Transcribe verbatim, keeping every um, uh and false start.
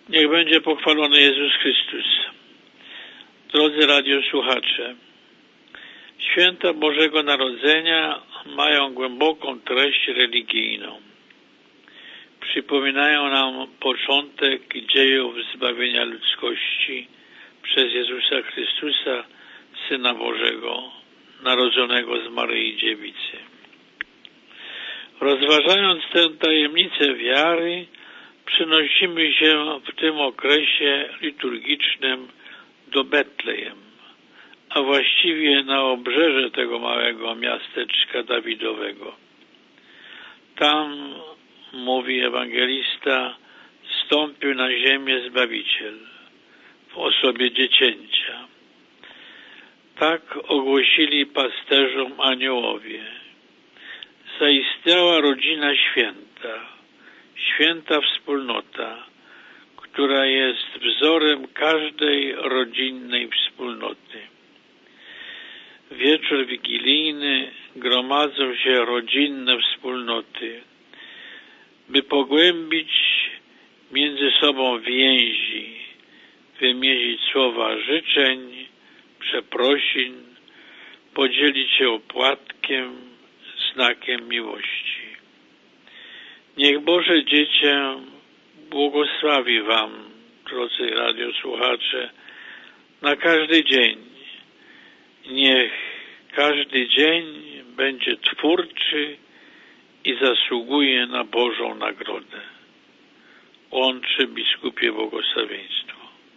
Niech będzie pochwalony Jezus Chrystus. Drodzy radiosłuchacze, święta Bożego Narodzenia mają głęboką treść religijną. Przypominają nam początek dziejów zbawienia ludzkości przez Jezusa Chrystusa, Syna Bożego, narodzonego z Maryi Dziewicy. Rozważając tę tajemnicę wiary, przenosimy się w tym okresie liturgicznym do Betlejem, a właściwie na obrzeże tego małego miasteczka Dawidowego. Tam, mówi ewangelista, zstąpił na ziemię Zbawiciel w osobie dziecięcia. Tak ogłosili pasterzom aniołowie. Zaistniała rodzina święta, święta wspólnota, która jest wzorem każdej rodzinnej wspólnoty. Wieczór wigilijny gromadzą się rodzinne wspólnoty, by pogłębić między sobą więzi, wymierzyć słowa życzeń, przeprosin, podzielić się opłatkiem, znakiem miłości. Niech Boże Dziecię błogosławi Wam, drodzy radiosłuchacze, na każdy dzień. Niech każdy dzień będzie twórczy i zasługuje na Bożą nagrodę. Łączy biskupie błogosławieństwo.